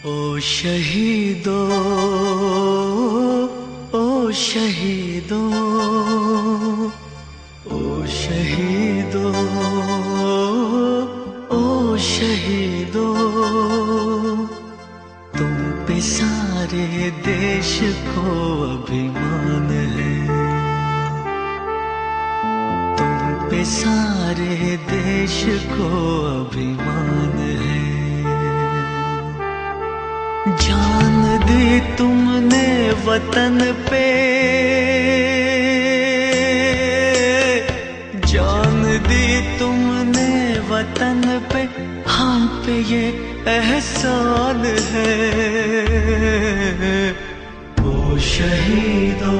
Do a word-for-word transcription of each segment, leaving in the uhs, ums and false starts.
ओ शहीदो, ओ शहीदो, ओ शहीदो, ओ शहीदो, तुम पे सारे देश को अभिमान है, तुम पे सारे देश को अभिमान है। जान दी तुमने वतन पे, जान दी तुमने वतन पे, हम पे ये एहसान है। ओ शहीदो,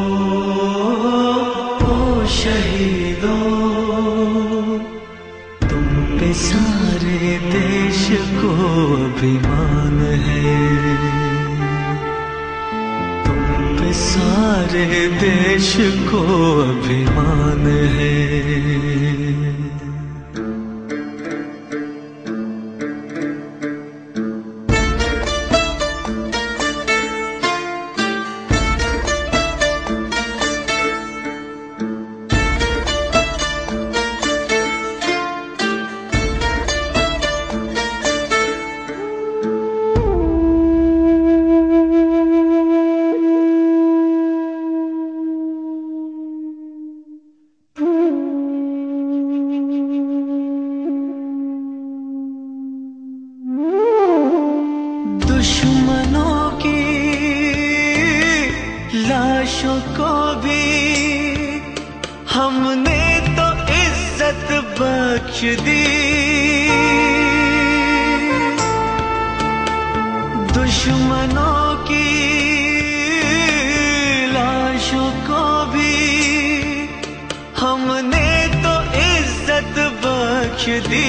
ओ शहीदो, तुम पे सारे देश को अभिमान है, तुम पे सारे देश को अभिमान है। दुश्मनों की लाशों को भी हमने तो इज्जत बख्श दी, दुश्मनों की लाशों को भी हमने तो इज्जत बख्श दी।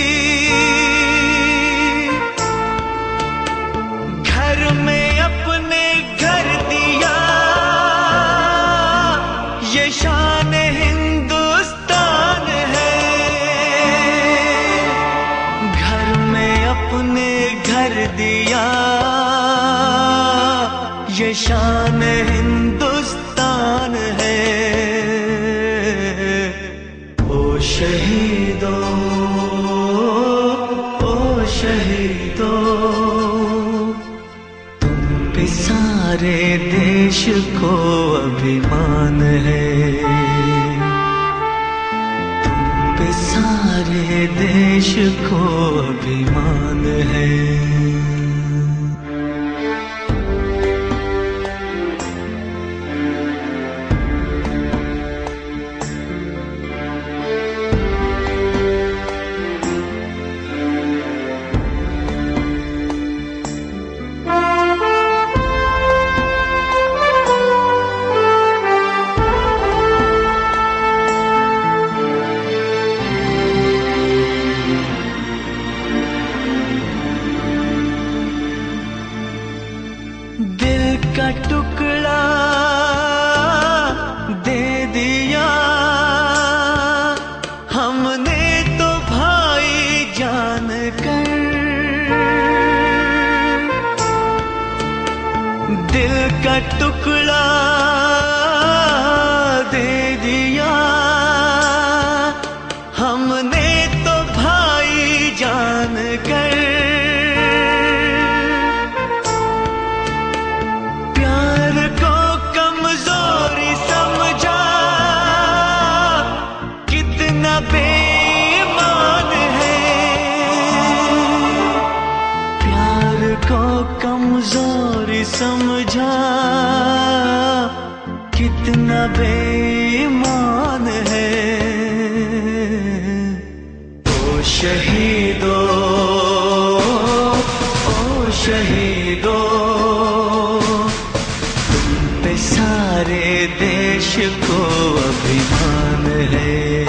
में अपने घर दिया, ये शान हिंदुस्तान है, घर में अपने घर दिया, ये शान हिंदुस्तान है। ओ शहीदो, ओ शहीदो, सारे देश को अभिमान है, तुम पे सारे देश को अभिमान है। दिल का टुकड़ा दे दिया हमने तो भाई जान कर, दिल का टुकड़ा दे दिया हमने तो भाई जान कर। बेईमान है प्यार को कमजोरी समझा, कितना बेईमान है। ओ शहीदो, ओ शहीदो, तुम पे सारे देश को अभिमान है,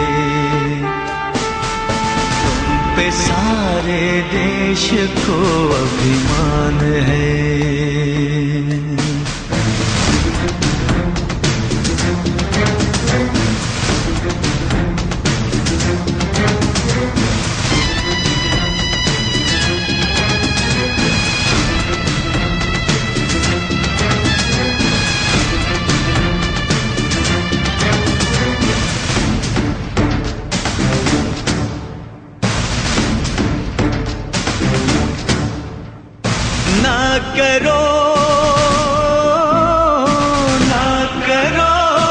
पे सारे देश को अभिमान है। ना करो ना करो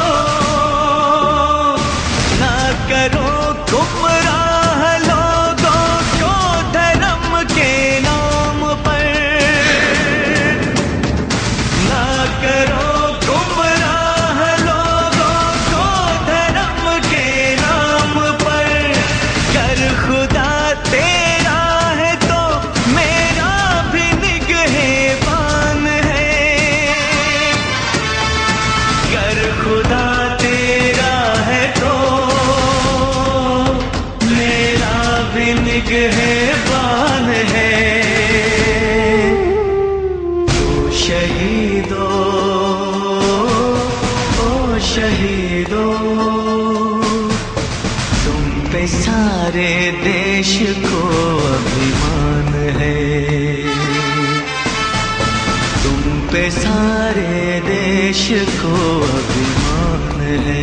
ना करो गुमराह लोगों को धर्म के नाम पर, ना करो गुमराह लोगों को धर्म के नाम पर। कर खुदा तेरा है तो मेरा भी निगहबान है, कर खुदा तेरा है तो मेरा भी निगहबान है। ओ शहीदो ओ शहीदो तुम पे सारे देश को अभिमान है, तुम पे सारे देश को अभिमान है।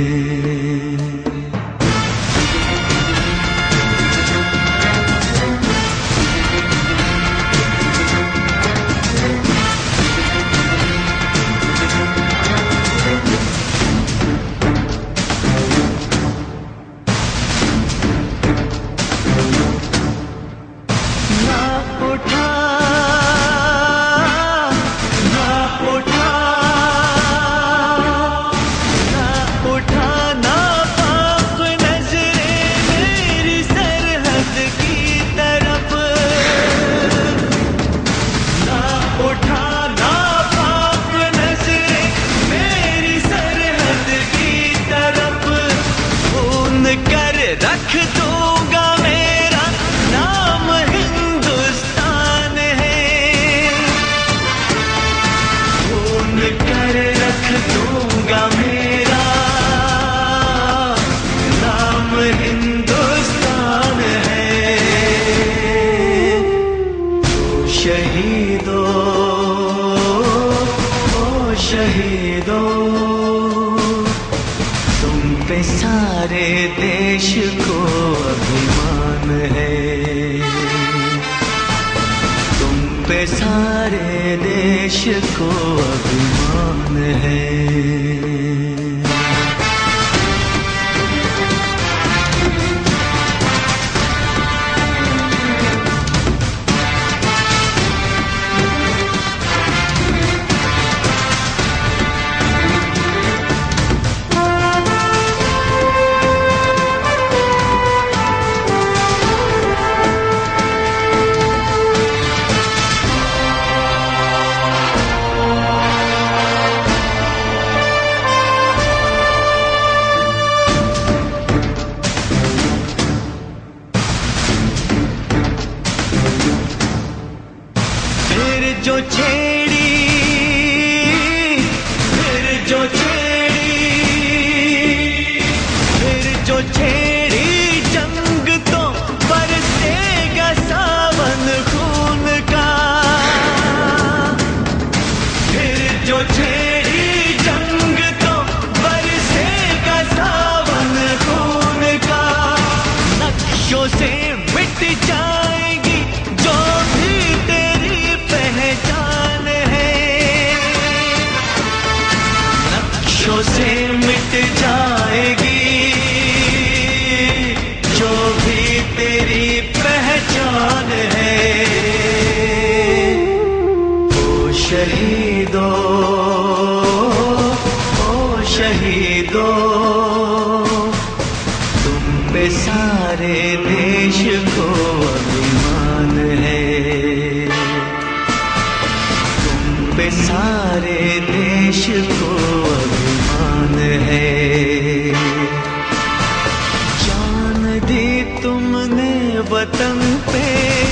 रख दूंगा मेरा नाम हिंदुस्तान है, खून कर रख दूंगा मेरा नाम हिंदुस्तान है। ओ शहीदो ओ शहीदो तुम पे सारे देश को अभिमान है, तुम पे सारे देश को अभिमान है। जो छेड़ी फिर जो छेड़ी फिर जो छेड़ी जंग तो बरसेगा सावन खून का, फिर जो छेड़ी जंग तो बरसेगा सावन खून का। नक्शों से मिट जाएगी जो भी तेरी पहचान है, नक्शों से मिट जाएगी जो भी तेरी पहचान है। ओ शहीदो ओ शहीदो तुम पे सारे देश को अभिमान है, तुम पे सारे देश को अभिमान है। जान दी तुमने वतन पे,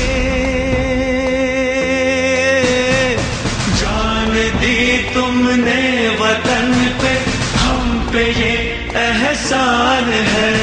जान दी तुमने वतन पे, हम पे ये एहसान है।